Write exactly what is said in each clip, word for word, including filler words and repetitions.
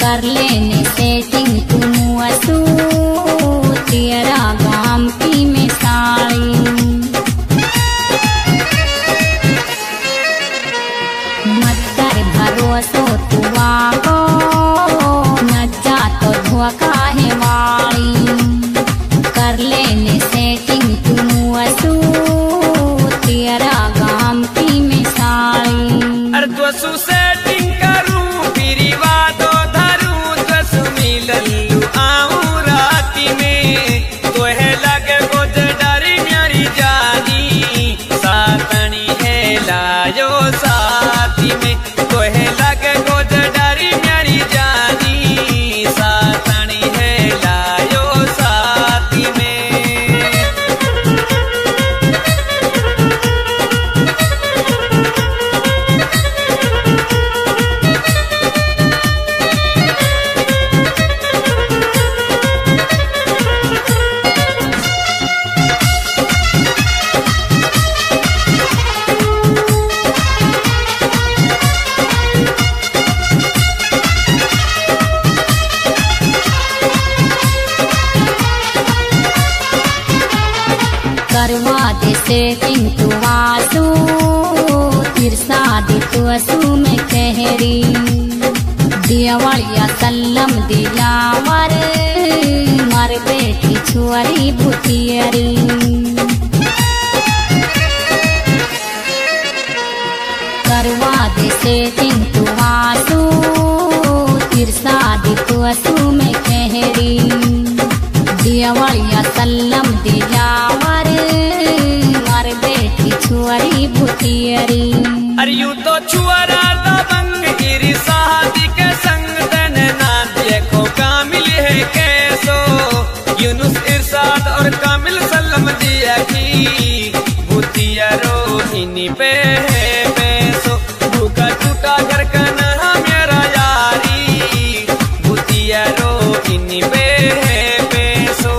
कर लेने सेटिंग तुम असू तेरा गाम की में साड़ी मत कर भरोसो तू आगो न जा तो धोखा है वाली कर लेने सेटिंग तुम असू तेरा गाम की में साड़ी अरे दोसू सेटिंग करूं फिरी वादो धरूं दोसू मिललू आऊं राती में तोहे लगे गोज डरी मेरी जानी सातनी है लायो साथी में तोहे लगे गोज डरी मेरी जानी सातनी है लायो साथी में। करवा दे सेटिंग तू आसू तिरसा दे तू असू में कहरी दियावलिया सल्लम दिया मर मर बेटी छुअरी भुतियरी करवा दे सेटिंग तू आसू तिरसा दे तू असू में कहरी दियावलिया सल्लम दिया मर मर बेटी छुअरी भुतियरी अरे यूं तो छुअरा दबंग गिरी शादी के संग तने ना देखो कामिल है कैसो यूनुस इरशाद और कामिल सल्लम दिया की भूतिया रोहिणी पे है पैसो भूखा टूटा घर का ना मेरा यारी भूतिया रोहिणी पे है पैसो।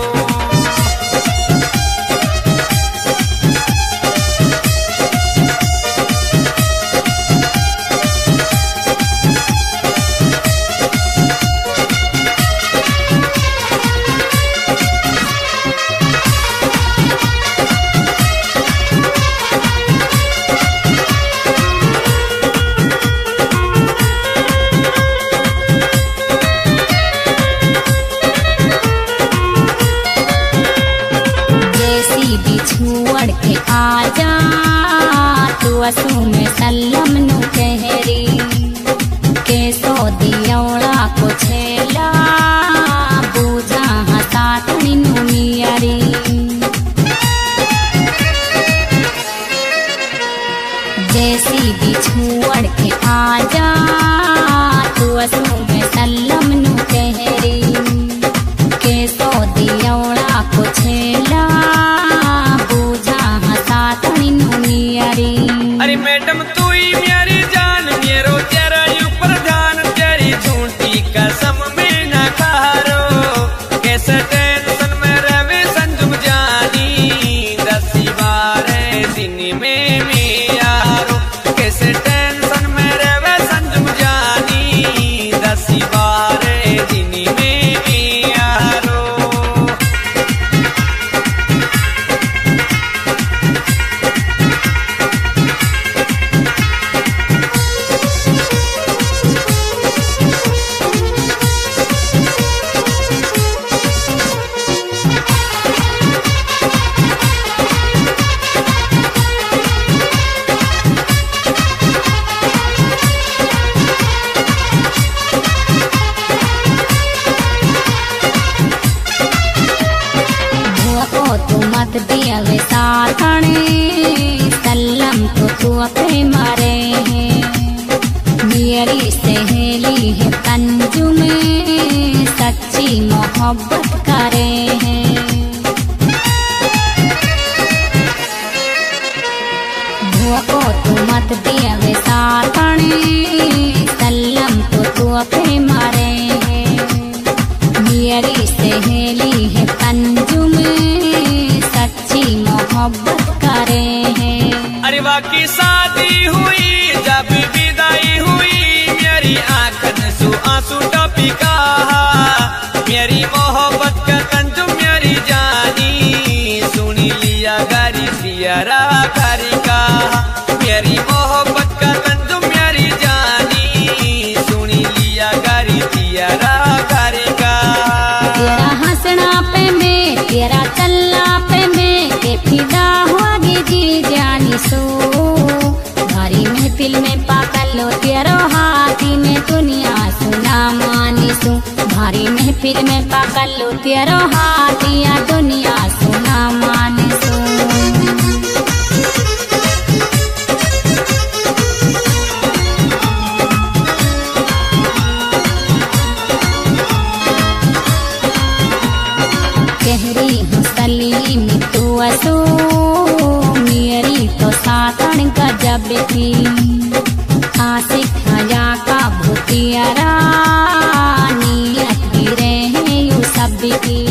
छुअड़ के आजा तू असू में सल्लम नु कहरी केसो दियौड़ा को छेला बूझा हसातनी नु मियरी जैसी भी छुअड़ के आजा तू असू में सल्लम नु कहरी केसो दियौड़ा को छेला अरे मैडम तू ही मेरी जान मेरो तेरा ऊपर ध्यान तेरी झूठी कसम में न खारो कैसे टेंशन में रवे संजुम जानी दसी बारह दिन में मैं यारो कैसे टेंशन में रवे संजुम जानी दसी बारह दिन में मैं यारो। मत दिया वे साथणे सल्लम तो तू अपने मारे मेरी सहेली है तंजू में सच्ची मोहब्बत करे हैं धोखो तू मत दिया वे साथणे सल्लम तो तू अपने मारे मेरी सहेली है तंजू में सच्ची मोहब्बत करे हैं। अरे वाकी शादी हुई जब विदाई हुई मेरी आंखन सु आंसू टप भी कहा, मेरी मोहब्बत का तंजुम मेरी जानी, सुनी लिया गारी पियरा गारी का, मेरी मोहब्बत का तंजुम मेरी जानी, सुनी लिया गारी पियरा गारी का। तेरा हंसना पे मैं, तेरा चलना पे मैं, के फिदा होगी जी जानी सो, भारी महफिल में पाकल लो तेरो हाथी में दुनिया सुना मानी सू, भारी महफिल में पाकल लो तेरो हाथिया दुनिया सुना मानी सू। कहरी हूँ सलीम तू असो, मेरी तो सातन गजब थी, आशिक हया का भूतियारा, नीयत भी रहे यू सब की।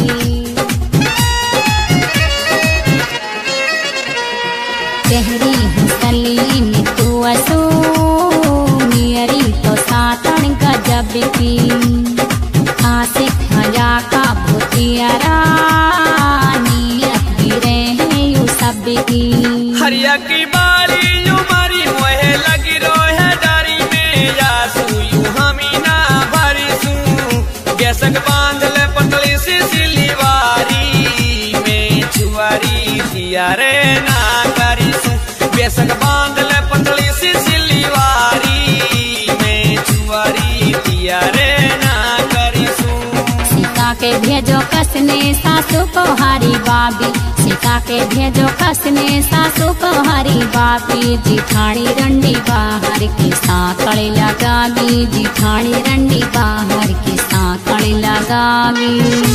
कहरी हूँ सलीम तू असो, मेरी तो सातन गजब थी, आशिक हया का भूतियारा, नीयत भी रहे यू सब की। हरिया की बारी यू मारी मोहे लगी रोहे डारी में, या सुयू हमी ना भरी सू, गैसक बांध ले पतली सी सिलीवारी में, छुआरी दिया रे ना करी सू, गैसक बांध ले पतली सी सिलीवारी में, छुआरी दिया रे ना करी सू। सिका के भेजो कसने सासू को हरी बाबी, सिका के भेजो कसने सासू को हरी बाबी, जिठानी रंडी बाहर की साकड़ लगावी, जिठानी रंडी बाहर की साकड़ लगावी।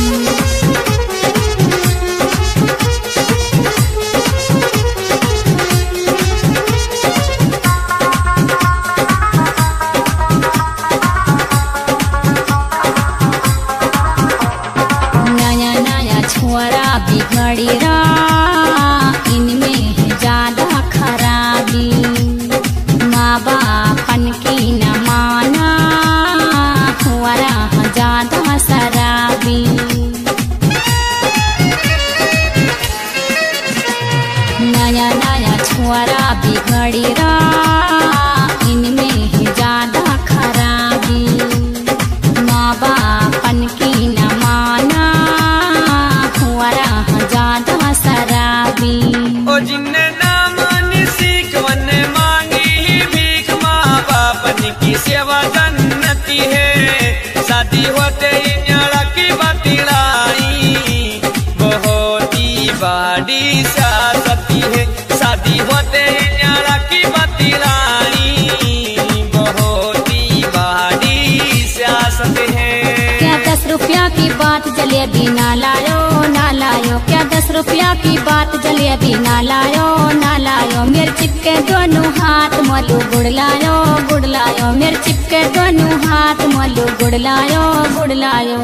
नया नया छोरा बिगड़ी रा, इनमें है ज्यादा खराबी, माँ बापन की न माना, हुआरा ज्यादा शराबी। नया नया छोरा बिगड़ी रा, इनमें है ज्यादा खराबी, माँ बापन की न माना, हुआरा ज्यादा शराबी। ओ जिन्ने ना मानी सीख वन्ने मांगी ही भीख, माँ बापन की सेवा जन्नती है, शादी होते ही न्याड़ा की बतिलाई, बहुत ही बड़ी सियासती है, शादी होते ही न्याड़ा की बतिलाई, बहुत ही बड़ी सियासत है। क्या दस रुपया की बात जलेबी ना लायो ना लायो, क्या दस रुपया की बात जलेबी ना लायो ना लायो, मेरे चिपके दोनों हाथ मोलू गुड़ लायो गुड़ लायो, मेरे चिपके दोनों हाथ मोलू गुड़ लायो गुड़ लायो।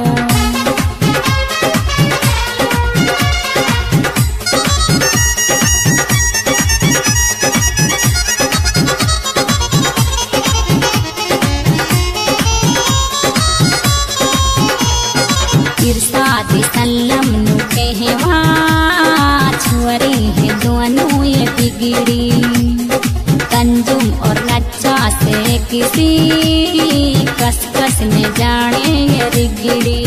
इरशाद सल्लम नु कहवा, छुअरी है दोनों ये बिगड़ी, कंजुम और नच्चा से किसी, कस कस में जाने ये रिगड़ी।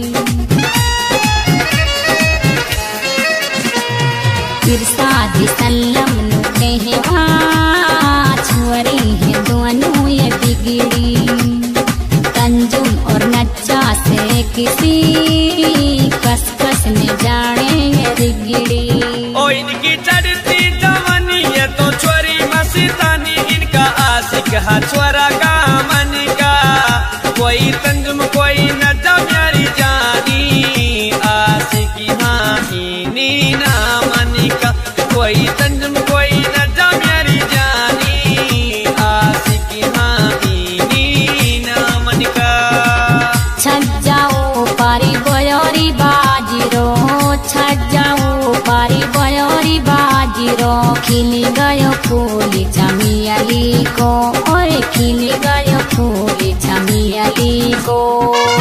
इरशाद सल्लम नु कहवा, छुअरी है दोनों ये बिगड़ी, कंजुम और नच्चा से किसी, कस कस में जाने ये रिगड़ी। ओ इनकी चढ़ती जवानी ये तो छोरी मस्तानी, इनका आशिक हा छोरा का मन का, कोई तंजुम कोई नजा प्यारी जानी, आशिक हाँ इनी ना मन का, कोई तंजुम कोई नजा प्यारी जानी, आशिक हाँ इनी ना मन का। छट जाओ पारी बयोरी बाजीरो, छट जाओ पारी बयोरी बाजीरो, खिल गयो फूल चमियाली को, और खिल गयो फूल चमियाली को।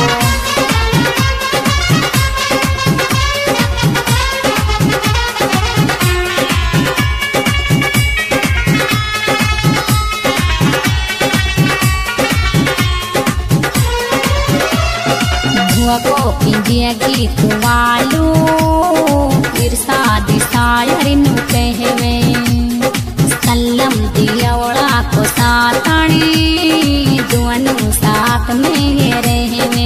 को पिंजिया गीत वालू इरसाद शायर नु कहवे सल्लम दियवड़ा को सातणी दुअनु साथ में रहवे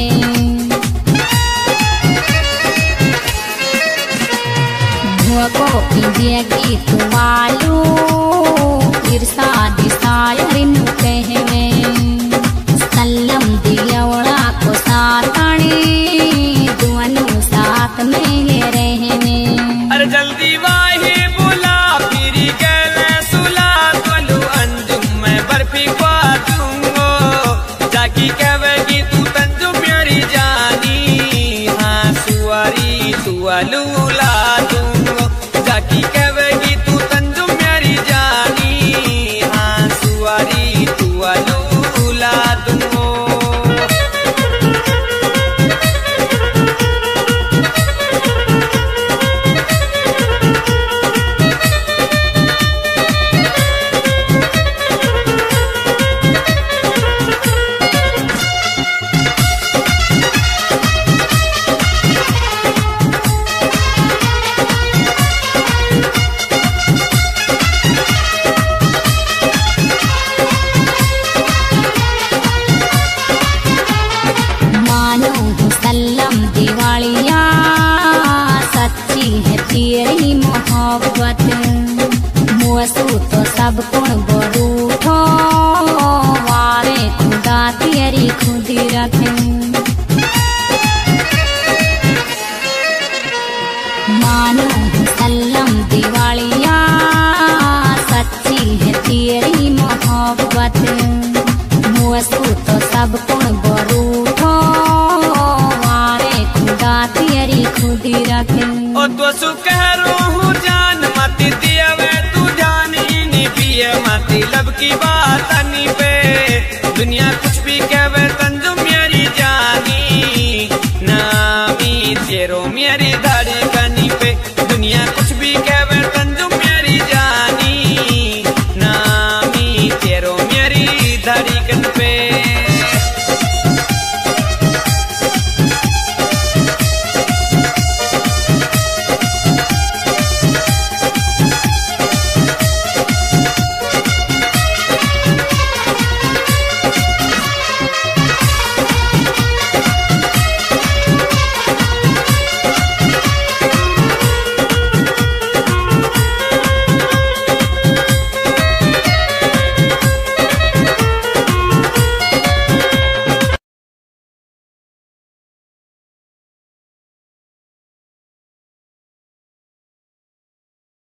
को पिंजिया गीत वालू इरसाद शायर नु कहवे सल्लम दियवड़ा को सातणी दुअनु साथ में रहवे अरे जल्दी वाही बुला फिरी गले सुला तोलू अंजुम में बर्फी खवा दूंगो जाकी कहेगी तू तंजु प्यारी जानी हाँ सुआरी तू अलूला दूंगो जाकी कहेगी तू तंजु प्यारी जानी हाँ सुआरी तू अलूला दूंगो सल्लम दिवालिया सच्ची है तेरी मोहब्बत मुसू तो सब कुण बरूठो वारे खुदा तेरी खुदरत मानो सल्लम दिवालिया सच्ची है तेरी मोहब्बत मुसू तो सब कुण बरूठो तेरी खुदी रखे ओ तो सुकहरो हूँ जान मत दिया वे तू जान ही नहीं पिए मत लब की बात नहीं पे दुनिया